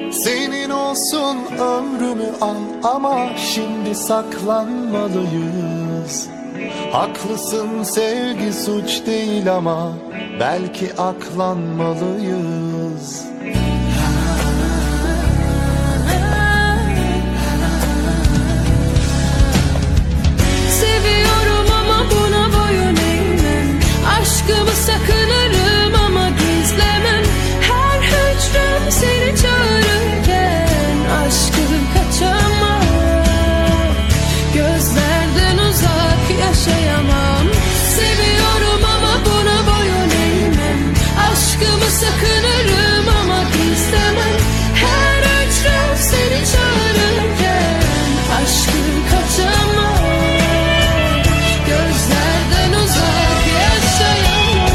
Senin olsun ömrümü al ama şimdi saklanmalıyız. Haklısın, sevgi suç değil ama belki aklanmalıyız. Seviyorum ama buna boyun eğmem. Aşkımı sakınırım ama gizlemem. Her hücrem seni çağırırken aşkım kaçamam. Gözlerden uzak yaşayamam. Seviyorum ama buna boyun eğmem. Aşkımı sakınırım ama gizlemem. Her hücrem seni çağırırken aşkım kaçamam. Gözlerden uzak yaşayamam.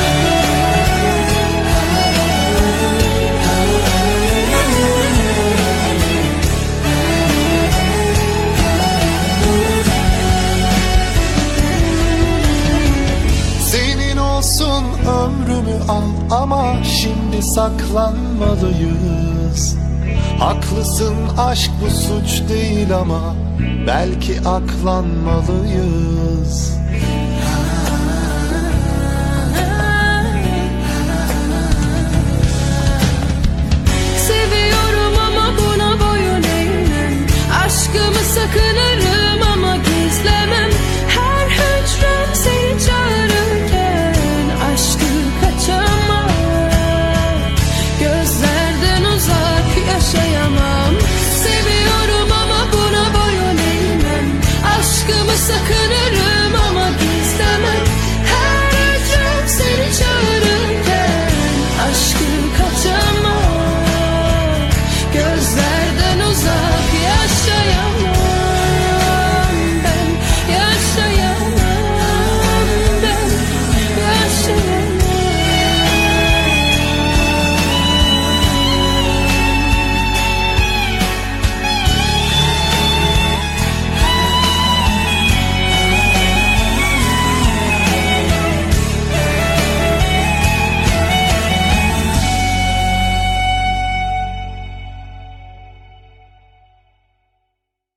Senin olsun ömrümü al ama şimdi saklanmalıyız. Haklısın, aşk bu suç değil ama belki aklanmalıyız.